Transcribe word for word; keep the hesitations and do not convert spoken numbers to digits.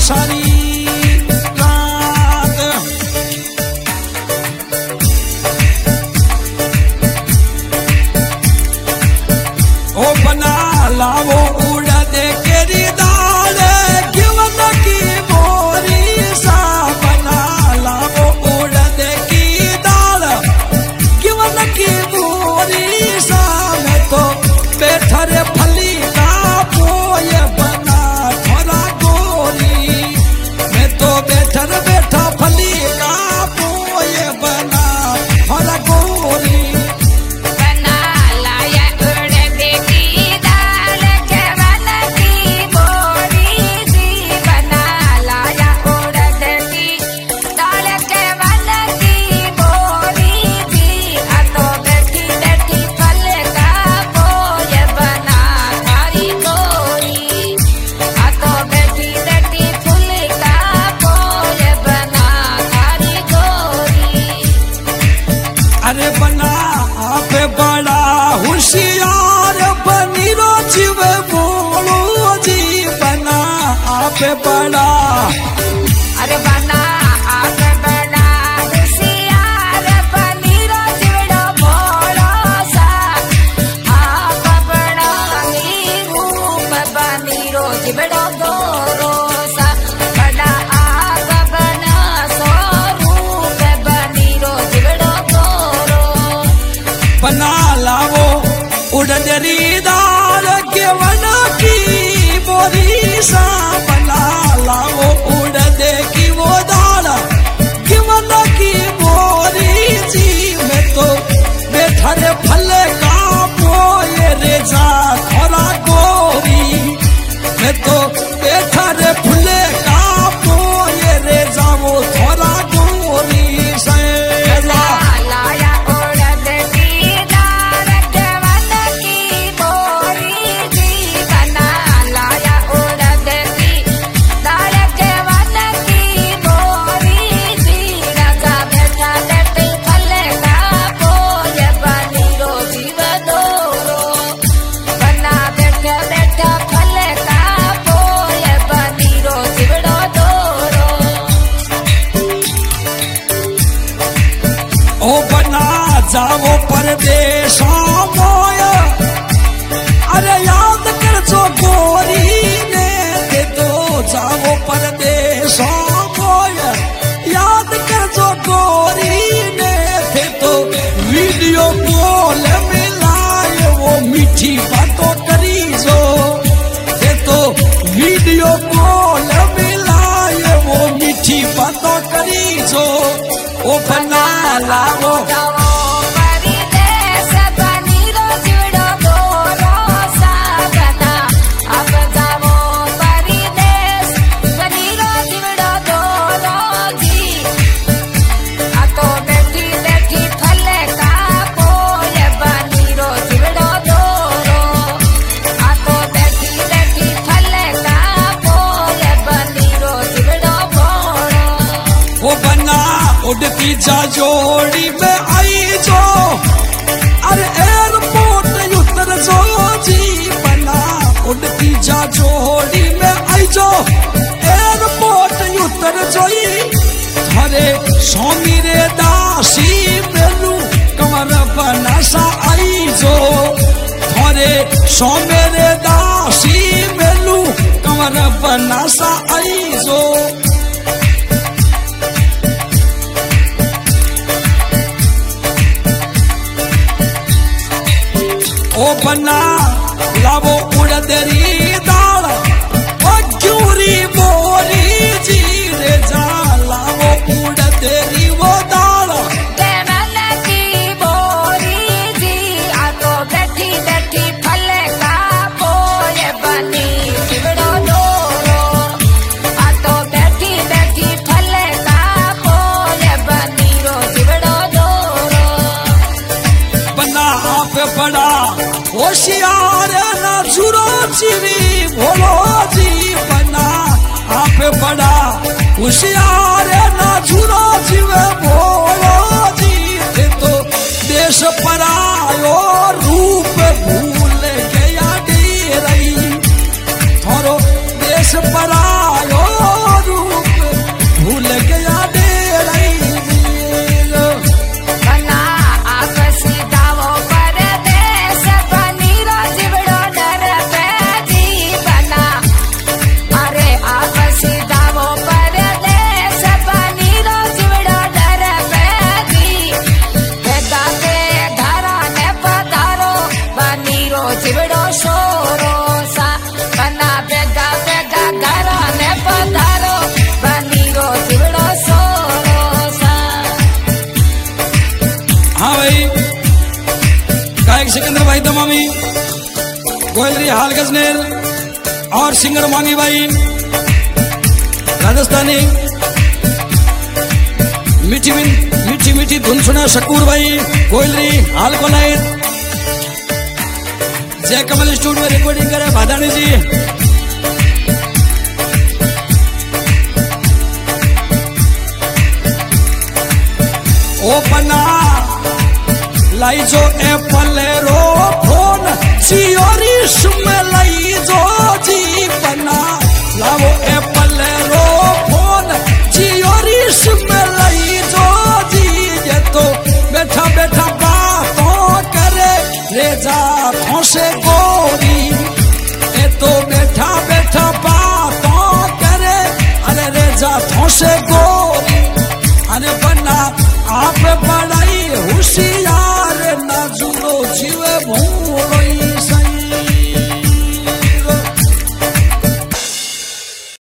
सारी रात। ओ बना लावो उड़द केरी दाल गिवन की बोरी सा। बना लावो उड़द की दाल गिवन की बोरी सा। मैं तो बैठा रे फली का पोय बना थोड़ा गोरी। मैं तो बैठा रे बैठा फली का पोय बना थोड़ा गोरी। अरे बना आप बड़ा होशियार बनी रो जीव बोलो जी। बना आप बड़ा अरे बना आप बड़ा होशियार बनी रो जीव बोलो सा। आप बड़ा रूप बनी रो जीव दोरो सा। बड़ा आप बना स्वरूप बनी रो जीव बना लावो उड़दरी दाल गिवन की बोरी सा। बना लावो उड़द की वो दाल गिवन की बोरी जी। मैं तो बैठा रे फल का पोए रे जा थोड़ा गोरी। मैं तो बैठा रे फल का पोए रे जा वो थोड़ा गोरी से। ओ बना जाओ परदेश मोया। अरे याद कर जो गोरी ने दे दो जाओ परदेश मोया। याद कर जो गोरी ने दे दो वीडियो कॉल मिलाए वो मीठी बातों करी जो। दे तो वीडियो कॉल मिलाए वो मीठी बातों करी जो। ओ बना लावो उड़ती जा जोड़ी में आई जो। अरे एयरपोर्ट उतर जो जी। बना उड़ती जा जोड़ी में आई जो। एयरपोर्ट उतर जोई थारे स्वामी रे दासी मेलू कमर बना सा आई जो। थारे स्वामी रे दासी मेलू कमर बना सा आई जो। ओ बना लावो उड़दरी दाल ग्यूरी बोरी जी। रे जा लावो उड़दरी वो दाल गिवन की बोरी जी। आ तो बैठी बैठी फल का पोय बनी जीवड़ो दोरो। आ तो बैठी बैठी फल का पोय बनी रो जीवड़ो दोरो। बना आप बड़ा होशियार ना जुरो जीवी भोलो जी। बना आप बड़ा होशियार ना जुरो जीव भोलो जी। तो देश परायो रूप भूल गया डेरई। थोरो देश परायो जीवड़ो सोरो सा बना बेगा बेगा घर ने पधारो बनीरो जीवड़ो सोरो सा। हाँ भाई गायक सिकंदर भाई दमामी, गोयलरी हाल गजनेर और सिंगर मांगी भाई राजस्थानी, मीठी मीठी मीठी धुन सुना शकूर भाई गोयलरी हाल को लाए, जय कमल स्टूडियो रिकॉर्डिंग करे भादानी जी। ओ पन्ना लाई जो एप्पल रो फोन चियोरी सुमे लाई जो जी पन्ना लाओ एप्पल रो फोन चियोरी सुमे लाई जो जी। ये तो बैठा बैठा बातों करे रेजा से गोरी, ये तो बैठा बैठा बातों करे अरे रेजा से गोरी। अरे बन्ना आप बड़ाई होशियार ना जुड़ो जीवे भूल